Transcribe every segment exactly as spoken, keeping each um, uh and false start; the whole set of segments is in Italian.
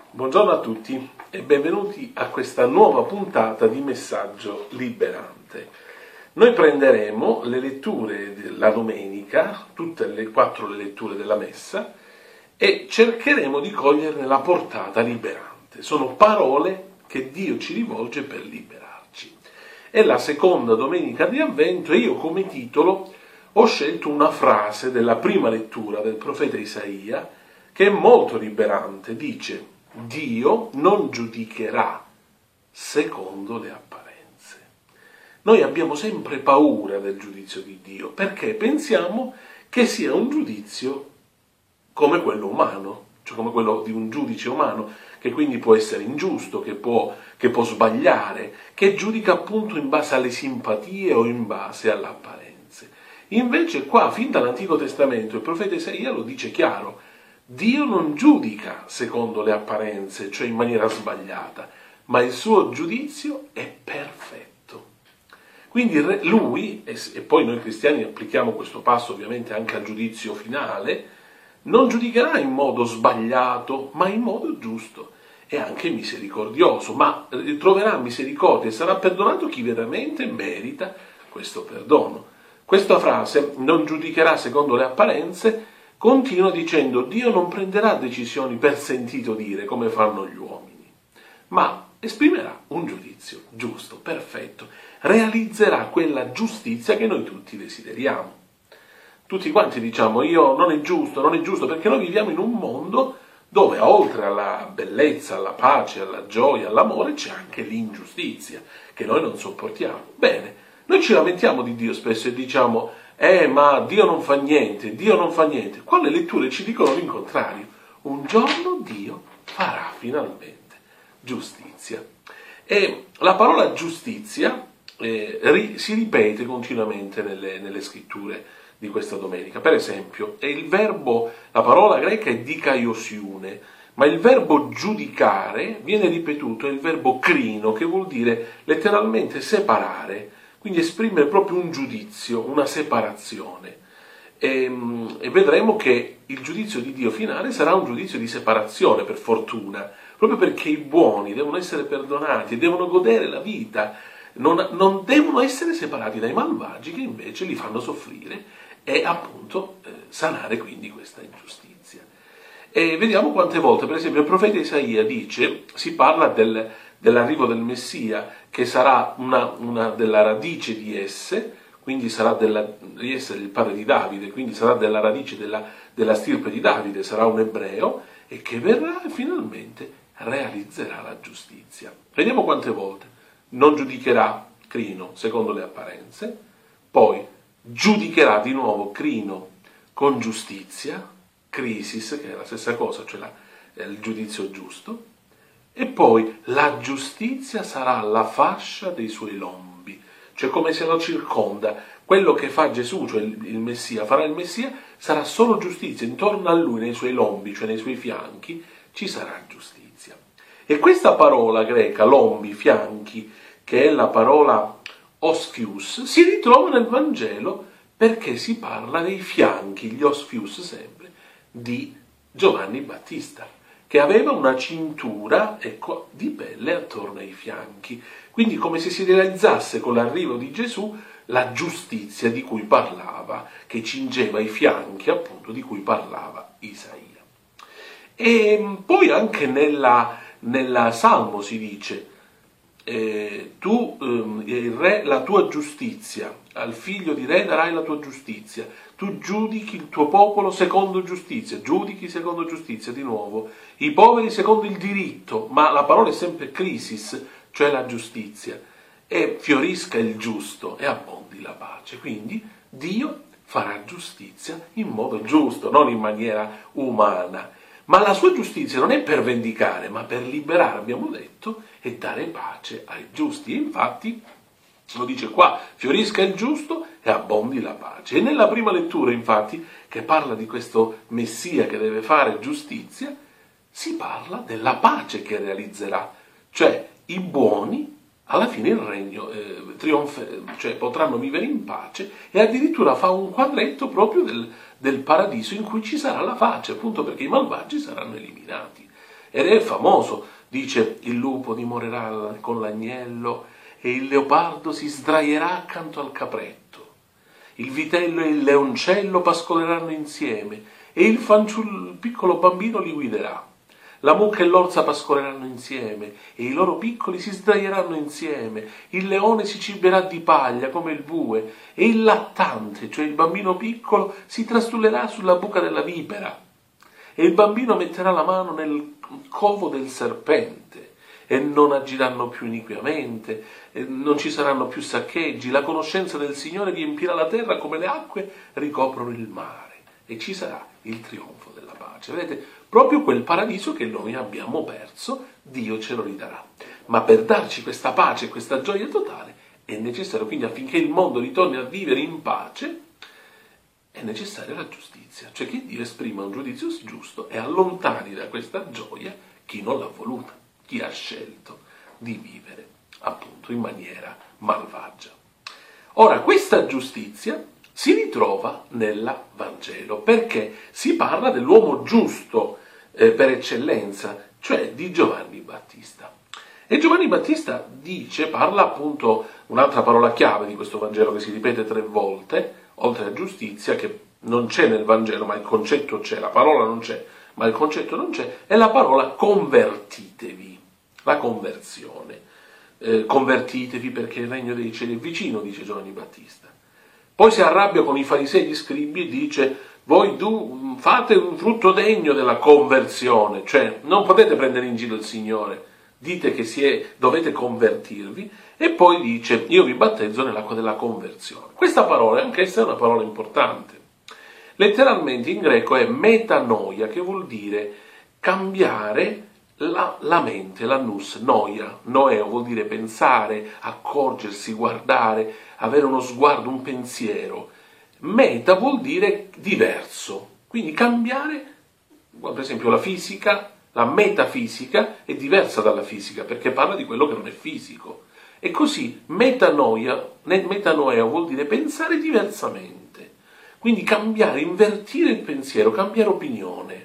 Buongiorno a tutti e benvenuti a questa nuova puntata di Messaggio Liberante. Noi prenderemo le letture della domenica, tutte le quattro le letture della Messa, e cercheremo di coglierne la portata liberante. Sono parole che Dio ci rivolge per liberarci. È la seconda domenica di Avvento e io come titolo ho scelto una frase della prima lettura del profeta Isaia che è molto liberante. Dice: Dio non giudicherà secondo le apparenze. Noi abbiamo sempre paura del giudizio di Dio perché pensiamo che sia un giudizio come quello umano, cioè come quello di un giudice umano, che quindi può essere ingiusto, che può, che può sbagliare, che giudica appunto in base alle simpatie o in base alle apparenze. Invece qua, fin dall'Antico Testamento, il profeta Isaia lo dice chiaro: Dio non giudica secondo le apparenze, cioè in maniera sbagliata, ma il suo giudizio è perfetto. Quindi lui, e poi noi cristiani applichiamo questo passo ovviamente anche al giudizio finale, non giudicherà in modo sbagliato, ma in modo giusto e anche misericordioso, ma troverà misericordia e sarà perdonato chi veramente merita questo perdono. Questa frase, non giudicherà secondo le apparenze, continua dicendo: Dio non prenderà decisioni per sentito dire come fanno gli uomini, ma esprimerà un giudizio giusto, perfetto, realizzerà quella giustizia che noi tutti desideriamo. Tutti quanti diciamo: io non è giusto, non è giusto, perché noi viviamo in un mondo dove oltre alla bellezza, alla pace, alla gioia, all'amore c'è anche l'ingiustizia che noi non sopportiamo. Bene, noi ci lamentiamo di Dio spesso e diciamo: eh ma Dio non fa niente, Dio non fa niente. Qua le letture ci dicono l'incontrario: un giorno Dio farà finalmente giustizia. E la parola giustizia eh, ri, si ripete continuamente nelle, nelle scritture di questa domenica. Per esempio, è il verbo, la parola greca è dikaiosiune, ma il verbo giudicare viene ripetuto, è il verbo crino, che vuol dire letteralmente separare, quindi esprimere proprio un giudizio, una separazione. E, e vedremo che il giudizio di Dio finale sarà un giudizio di separazione, per fortuna, proprio perché i buoni devono essere perdonati e devono godere la vita, non, non devono essere separati dai malvagi che invece li fanno soffrire e appunto eh, sanare quindi questa ingiustizia. E vediamo quante volte, per esempio, il profeta Isaia dice, si parla del, dell'arrivo del Messia, che sarà una, una della radice di esse, quindi sarà della, di essere il padre di Davide, quindi sarà della radice della, della stirpe di Davide, sarà un ebreo, e che verrà e finalmente realizzerà la giustizia. Vediamo quante volte. Non giudicherà, crino, secondo le apparenze, poi giudicherà di nuovo, crino, con giustizia, crisis, che è la stessa cosa, cioè la, è il giudizio giusto, e poi la giustizia sarà la fascia dei suoi lombi, cioè come se lo circonda. Quello che fa Gesù, cioè il, il Messia, farà il Messia, sarà solo giustizia, intorno a lui, nei suoi lombi, cioè nei suoi fianchi, ci sarà giustizia. E questa parola greca, lombi, fianchi, che è la parola osfius, si ritrova nel Vangelo perché si parla dei fianchi, gli osfius sempre, di Giovanni Battista, che aveva una cintura, ecco, di pelle attorno ai fianchi. Quindi come se si realizzasse con l'arrivo di Gesù la giustizia di cui parlava, che cingeva i fianchi, appunto, di cui parlava Isaia. E poi anche nella, nella Salmo si dice: Eh, tu, ehm, il re, la tua giustizia, al figlio di re darai la tua giustizia, tu giudichi il tuo popolo secondo giustizia, giudichi secondo giustizia, di nuovo, i poveri secondo il diritto, ma la parola è sempre crisis, cioè la giustizia, e fiorisca il giusto e abbondi la pace. Quindi Dio farà giustizia in modo giusto, non in maniera umana. Ma la sua giustizia non è per vendicare, ma per liberare, abbiamo detto, e dare pace ai giusti. E infatti, lo dice qua, fiorisca il giusto e abbondi la pace. E nella prima lettura, infatti, che parla di questo Messia che deve fare giustizia, si parla della pace che realizzerà. Cioè, i buoni, alla fine il regno eh, trionfa, cioè potranno vivere in pace, e addirittura fa un quadretto proprio del, del paradiso in cui ci sarà la pace, appunto perché i malvagi saranno eliminati. ed è famoso, dice: il lupo dimorerà con l'agnello e il leopardo si sdraierà accanto al capretto, il vitello e il leoncello pascoleranno insieme e il fanciullo, il piccolo bambino li guiderà. La mucca e l'orsa pascoleranno insieme e i loro piccoli si sdraieranno insieme. Il leone si ciberà di paglia come il bue e il lattante, cioè il bambino piccolo, si trastullerà sulla buca della vipera. E il bambino metterà la mano nel covo del serpente e non agiranno più iniquamente, e non ci saranno più saccheggi. La conoscenza del Signore riempirà la terra come le acque ricoprono il mare e ci sarà il trionfo della pace. Vedete? Proprio quel paradiso che noi abbiamo perso, Dio ce lo ridarà. Ma per darci questa pace e questa gioia totale è necessario, quindi affinché il mondo ritorni a vivere in pace, è necessaria la giustizia, cioè che Dio esprima un giudizio giusto e allontani da questa gioia chi non l'ha voluta, chi ha scelto di vivere appunto in maniera malvagia. Ora, questa giustizia si ritrova nel Vangelo, perché si parla dell'uomo giusto eh, per eccellenza, cioè di Giovanni Battista. E Giovanni Battista dice, parla appunto, un'altra parola chiave di questo Vangelo che si ripete tre volte, oltre a giustizia, che non c'è nel Vangelo, ma il concetto c'è, la parola non c'è, ma il concetto non c'è, è la parola convertitevi, la conversione. Eh, convertitevi perché il regno dei cieli è vicino, dice Giovanni Battista. Poi si arrabbia con i farisei e gli scribi e dice: voi du, fate un frutto degno della conversione, cioè non potete prendere in giro il Signore, dite che si è, dovete convertirvi, e poi dice: io vi battezzo nell'acqua della conversione. Questa parola, anch'essa è una parola importante. Letteralmente in greco è metanoia, che vuol dire cambiare la, la mente, la nous, noia, noeo vuol dire pensare, accorgersi, guardare, avere uno sguardo, un pensiero. Meta vuol dire diverso, quindi cambiare, per esempio la fisica, la metafisica è diversa dalla fisica perché parla di quello che non è fisico. E così metanoia, metanoia vuol dire pensare diversamente, quindi cambiare, invertire il pensiero, cambiare opinione.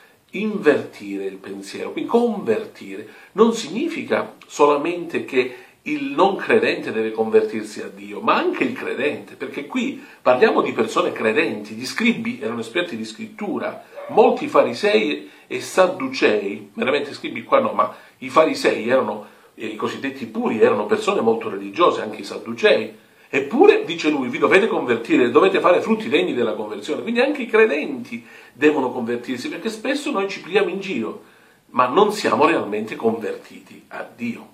Invertire il pensiero, quindi convertire, non significa solamente che il non credente deve convertirsi a Dio, ma anche il credente, perché qui parliamo di persone credenti, gli scribi erano esperti di scrittura, molti farisei e sadducei, veramente scribi qua no, ma i farisei erano, eh, i cosiddetti puri, erano persone molto religiose, anche i sadducei, eppure, dice lui, vi dovete convertire, dovete fare frutti degni della conversione, quindi anche i credenti devono convertirsi, perché spesso noi ci pigliamo in giro, ma non siamo realmente convertiti a Dio.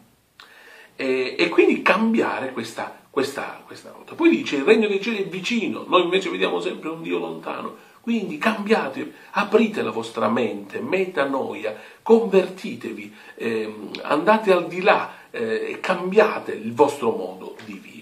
E, e quindi cambiare questa, questa, questa rotta. Poi dice: il regno dei cieli è vicino, noi invece vediamo sempre un Dio lontano, quindi cambiate, aprite la vostra mente, metanoia, convertitevi, eh, andate al di là eh, e cambiate il vostro modo di vivere.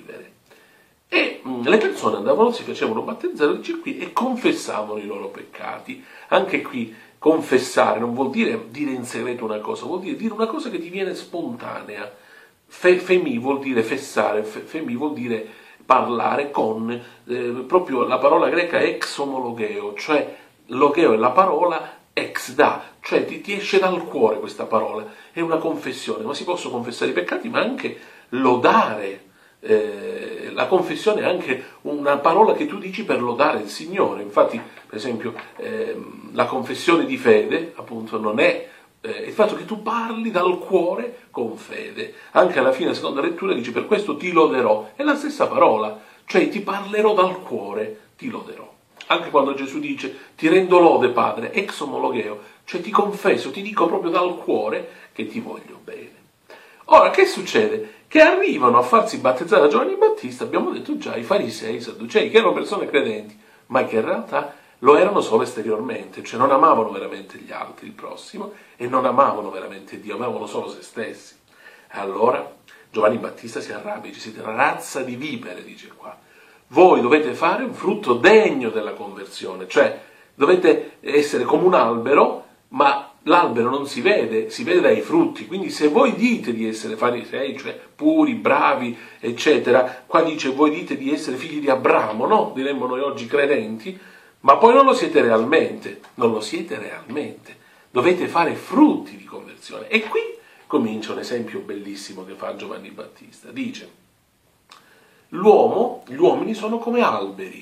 E mh, le persone andavano, si facevano battezzare, dice qui, e confessavano i loro peccati. Anche qui confessare non vuol dire dire in segreto una cosa, vuol dire dire una cosa che ti viene spontanea. Fe, femi vuol dire fessare, fe, femi vuol dire parlare con, eh, proprio la parola greca è exomologeo, cioè logeo è la parola ex da, cioè ti, ti esce dal cuore questa parola, è una confessione, ma si possono confessare i peccati, ma anche lodare. Eh, la confessione è anche una parola che tu dici per lodare il Signore. Infatti, per esempio, ehm, la confessione di fede, appunto, non è eh, il fatto che tu parli dal cuore con fede. Anche alla fine, seconda lettura, dice: per questo ti loderò. È la stessa parola, cioè ti parlerò dal cuore, ti loderò. Anche quando Gesù dice: ti rendo lode, Padre, exomologeo, cioè ti confesso, ti dico proprio dal cuore che ti voglio bene. Ora, che succede? Che arrivano a farsi battezzare da Giovanni Battista, abbiamo detto già, i farisei, i sadducei, che erano persone credenti, ma che in realtà lo erano solo esteriormente, cioè non amavano veramente gli altri, il prossimo, e non amavano veramente Dio, amavano solo se stessi. Allora Giovanni Battista si arrabbia, dice: siete una razza di vipere, dice qua. Voi dovete fare un frutto degno della conversione, cioè dovete essere come un albero, ma l'albero non si vede, si vede dai frutti. Quindi se voi dite di essere farisei, cioè puri, bravi, eccetera, qua dice: voi dite di essere figli di Abramo, no? Diremmo noi oggi credenti, ma poi non lo siete realmente, non lo siete realmente. Dovete fare frutti di conversione. benedizione. E qui comincia un esempio bellissimo che fa Giovanni Battista. Dice: l'uomo, gli uomini sono come alberi.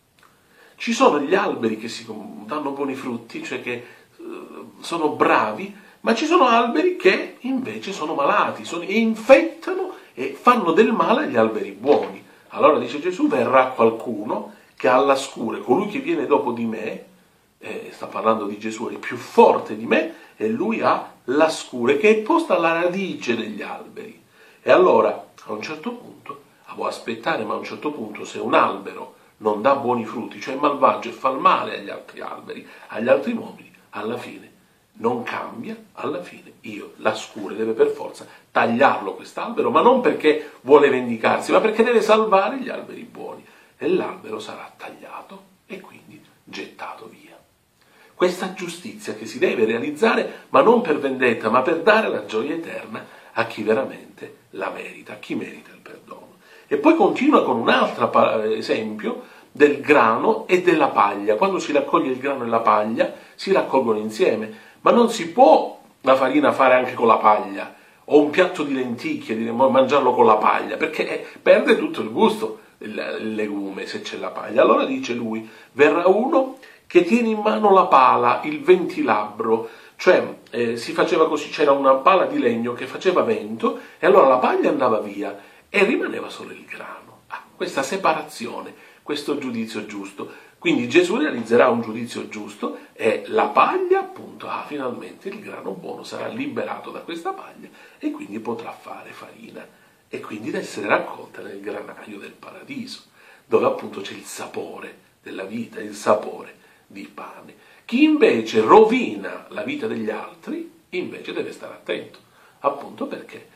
Ci sono gli alberi che si danno buoni frutti, cioè che uh, sono bravi, ma ci sono alberi che invece sono malati, sono, e infettano e fanno del male agli alberi buoni. Allora dice Gesù: verrà qualcuno che ha la scure, colui che viene dopo di me, eh, sta parlando di Gesù, è più forte di me, e lui ha la scure che è posta alla radice degli alberi. E allora, a un certo punto, può aspettare, ma a un certo punto, se un albero non dà buoni frutti, cioè è malvagio e fa il male agli altri alberi, agli altri uomini, alla fine non cambia, alla fine io, la scure deve per forza tagliarlo quest'albero, ma non perché vuole vendicarsi, ma perché deve salvare gli alberi buoni, e l'albero sarà tagliato e quindi gettato via. Questa giustizia che si deve realizzare, ma non per vendetta, ma per dare la gioia eterna a chi veramente la merita, a chi merita il perdono. E poi continua con un altro esempio del grano e della paglia. Quando si raccoglie il grano e la paglia, si raccolgono insieme, ma non si può la farina fare anche con la paglia, o un piatto di lenticchie, mangiarlo con la paglia, perché perde tutto il gusto il legume se c'è la paglia. Allora dice lui: verrà uno che tiene in mano la pala, il ventilabbro, cioè eh, si faceva così, c'era una pala di legno che faceva vento, e allora la paglia andava via e rimaneva solo il grano. Ah, questa separazione, questo giudizio giusto. Quindi Gesù realizzerà un giudizio giusto e la paglia, appunto, ah, finalmente il grano buono sarà liberato da questa paglia e quindi potrà fare farina e quindi da essere raccolta nel granaio del paradiso, dove appunto c'è il sapore della vita, il sapore di pane. Chi invece rovina la vita degli altri, invece deve stare attento, appunto perché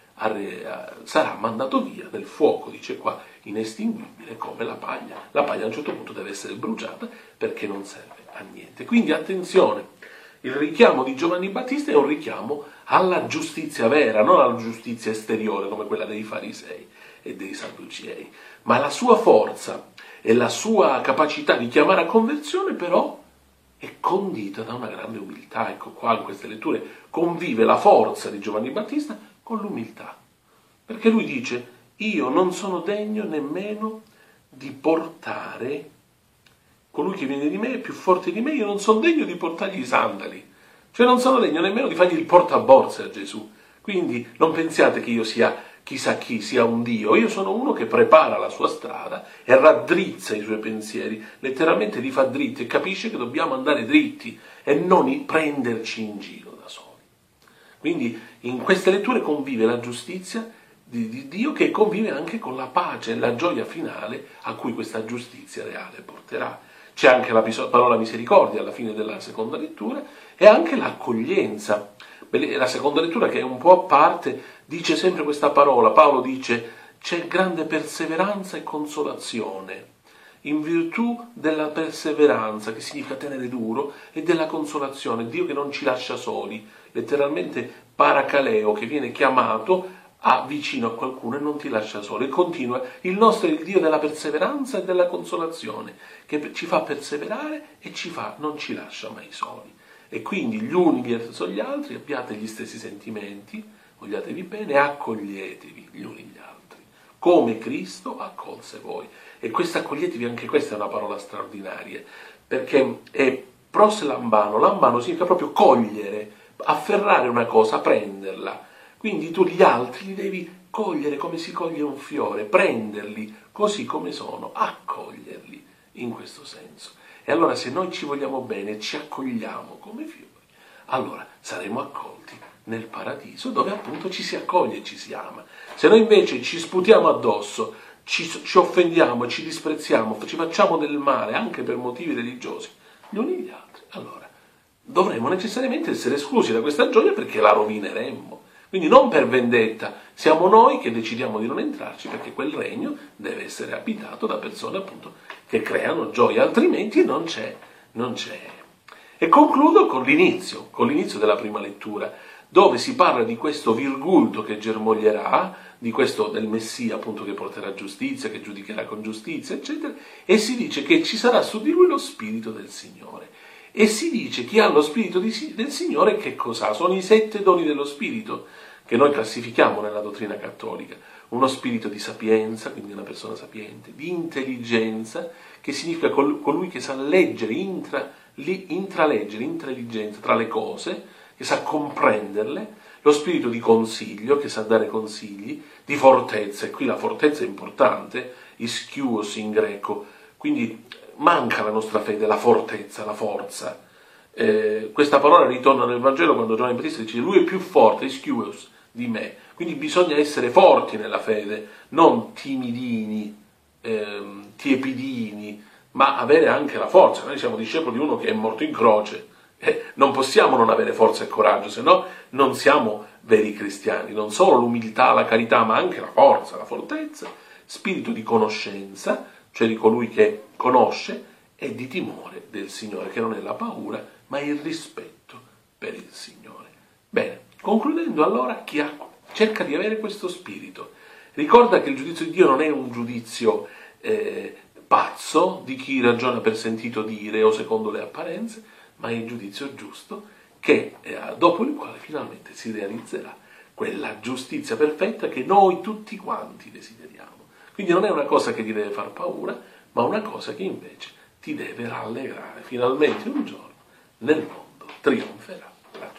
sarà mandato via nel fuoco, dice qua, inestinguibile come la paglia. La paglia a un certo punto deve essere bruciata perché non serve a niente. Quindi attenzione, il richiamo di Giovanni Battista è un richiamo alla giustizia vera, non alla giustizia esteriore come quella dei farisei e dei sadducei, ma la sua forza e la sua capacità di chiamare a conversione però è condita da una grande umiltà. Ecco qua in queste letture convive la forza di Giovanni Battista con l'umiltà, perché lui dice: io non sono degno nemmeno di portare, colui che viene di me è più forte di me, io non sono degno di portargli i sandali, cioè non sono degno nemmeno di fargli il portaborse a Gesù. Quindi non pensiate che io sia chissà chi, sia un Dio. Io sono uno che prepara la sua strada e raddrizza i suoi pensieri, letteralmente li fa dritti e capisce che dobbiamo andare dritti e non prenderci in giro da soli. Quindi in queste letture convive la giustizia di, di Dio, che convive anche con la pace e la gioia finale a cui questa giustizia reale porterà. C'è anche la parola misericordia alla fine della seconda lettura e anche l'accoglienza. La seconda lettura, che è un po' a parte, dice sempre questa parola. Paolo dice: c'è grande perseveranza e consolazione, in virtù della perseveranza, che significa tenere duro, e della consolazione, Dio che non ci lascia soli, letteralmente paracaleo, che viene chiamato a vicino a qualcuno e non ti lascia solo, e continua: il nostro è il Dio della perseveranza e della consolazione, che ci fa perseverare e ci fa, non ci lascia mai soli. E quindi gli uni verso gli altri abbiate gli stessi sentimenti, vogliatevi bene e accoglietevi gli uni gli altri, come Cristo accolse voi. E questa accoglietevi, anche questa è una parola straordinaria, perché è pros lambano, lambano significa proprio cogliere, afferrare una cosa, prenderla. Quindi tu gli altri li devi cogliere come si coglie un fiore, prenderli così come sono, accoglierli in questo senso. E allora se noi ci vogliamo bene, ci accogliamo come fiori, allora saremo accolti nel paradiso, dove appunto ci si accoglie e ci si ama. Se noi invece ci sputiamo addosso, ci, ci offendiamo, ci disprezziamo, ci facciamo del male anche per motivi religiosi, gli uni gli altri, allora dovremo necessariamente essere esclusi da questa gioia, perché la rovineremmo. Quindi non per vendetta, siamo noi che decidiamo di non entrarci, perché quel regno deve essere abitato da persone appunto che creano gioia, altrimenti non c'è, non c'è. E concludo con l'inizio, con l'inizio della prima lettura, dove si parla di questo virgulto che germoglierà, di questo del Messia appunto che porterà giustizia, che giudicherà con giustizia, eccetera, e si dice che ci sarà su di lui lo Spirito del Signore. E si dice chi ha lo Spirito di, del Signore che cos'ha? Sono i sette doni dello Spirito che noi classifichiamo nella dottrina cattolica. Uno spirito di sapienza, quindi una persona sapiente, di intelligenza, che significa col, colui che sa leggere, intra, li, intraleggere, intelligenza tra le cose, che sa comprenderle, lo spirito di consiglio, che sa dare consigli, di fortezza, e qui la fortezza è importante, ischios in greco, quindi manca la nostra fede, la fortezza, la forza. Eh, questa parola ritorna nel Vangelo quando Giovanni Battista dice lui è più forte, ischios, di me. Quindi bisogna essere forti nella fede, non timidini, ehm, tiepidini, ma avere anche la forza. Noi siamo discepoli di uno che è morto in croce, eh, non possiamo non avere forza e coraggio, se no non siamo veri cristiani. Non solo l'umiltà, la carità, ma anche la forza, la fortezza, spirito di conoscenza, cioè di colui che conosce, e di timore del Signore, che non è la paura, ma il rispetto per il Signore. Bene, concludendo allora, chi ha, cerca di avere questo spirito. Ricorda che il giudizio di Dio non è un giudizio eh, pazzo di chi ragiona per sentito dire o secondo le apparenze, ma è il giudizio giusto che eh, dopo il quale finalmente si realizzerà quella giustizia perfetta che noi tutti quanti desideriamo. Quindi non è una cosa che ti deve far paura, ma una cosa che invece ti deve rallegrare. Finalmente un giorno nel mondo trionferà la